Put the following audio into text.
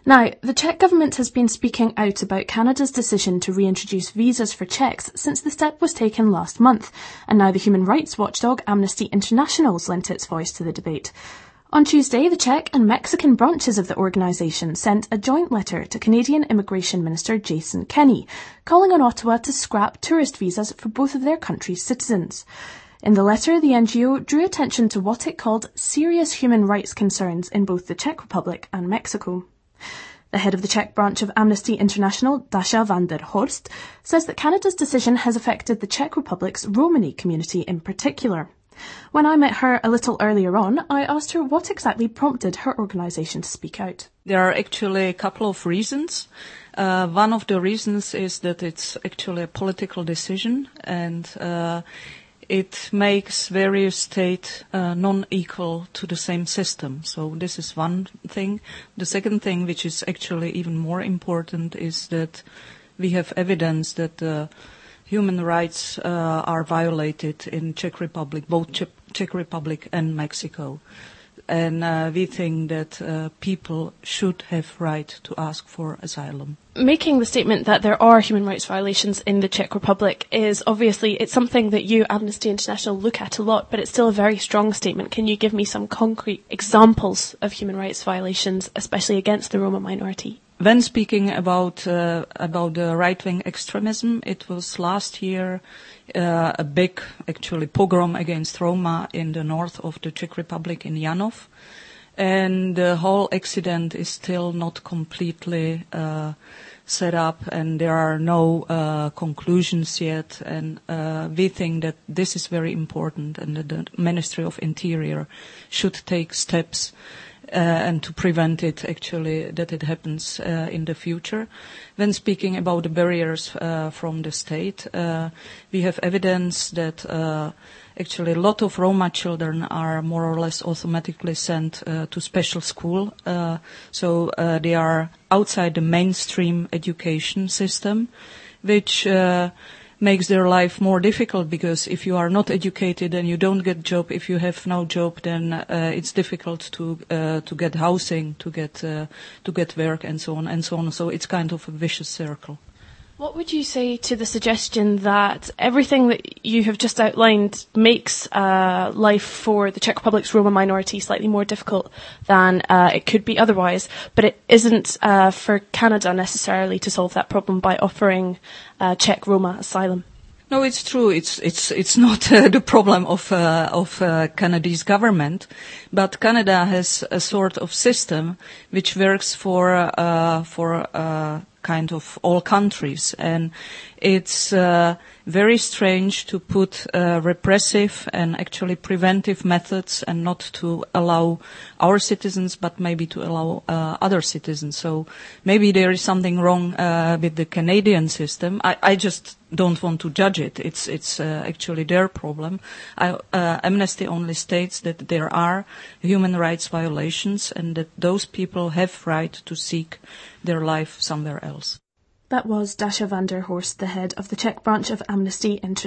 Now, the Czech government has been speaking out about Canada's decision to reintroduce visas for Czechs since the step was taken last month, and now the human rights watchdog Amnesty International's lent its voice to the debate. On Tuesday, the Czech and Mexican branches of the organisation sent a joint letter to Canadian Immigration Minister Jason Kenney, calling on Ottawa to scrap tourist visas for both of their countries' citizens. In the letter, the NGO drew attention to what it called serious human rights concerns in both the Czech Republic and Mexico. The head of the Czech branch of Amnesty International, Dasha van der Horst, says that Canada's decision has affected the Czech Republic's Romani community in particular. When I met her a little earlier on, I asked her what exactly prompted her organisation to speak out. There are actually a couple of reasons. One of the reasons is that it's actually a political decision, and it makes various states non-equal to the same system. So this is one thing. The second thing, which is actually even more important, is that we have evidence that human rights are violated in Czech Republic, both Czech Republic and Mexico. And we think that people should have right to ask for asylum. Making the statement that there are human rights violations in the Czech Republic is obviously, it's something that you, Amnesty International, look at a lot, but it's still a very strong statement. Can you give me some concrete examples of human rights violations, especially against the Roma minority? When speaking about the right-wing extremism, it was last year a big, actually, pogrom against Roma in the north of the Czech Republic in Janov. And the whole accident is still not completely set up, and there are no conclusions yet. And we think that this is very important, and that the Ministry of Interior should take steps and to prevent it, actually, that it happens in the future. When speaking about the barriers from the state, we have evidence that actually a lot of Roma children are more or less automatically sent to special school. So they are outside the mainstream education system, which makes their life more difficult, because if you are not educated and you don't get job, if you have no job, then it's difficult to get housing, to get work, and so on and so on. So it's kind of a vicious circle. What would you say to the suggestion that everything that you have just outlined makes life for the Czech Republic's Roma minority slightly more difficult than it could be otherwise, but it isn't for Canada necessarily to solve that problem by offering Czech Roma asylum? No, it's true. It's not the problem of Canada's government, but Canada has a sort of system which works for kind of all countries, and it's very strange to put repressive and actually preventive methods and not to allow our citizens, but maybe to allow other citizens. So maybe there is something wrong with the Canadian system. I just don't want to judge it. It's actually their problem. Amnesty only states that there are human rights violations and that those people have right to seek their life somewhere else. That was Dasha van der Horst, the head of the Czech branch of Amnesty International.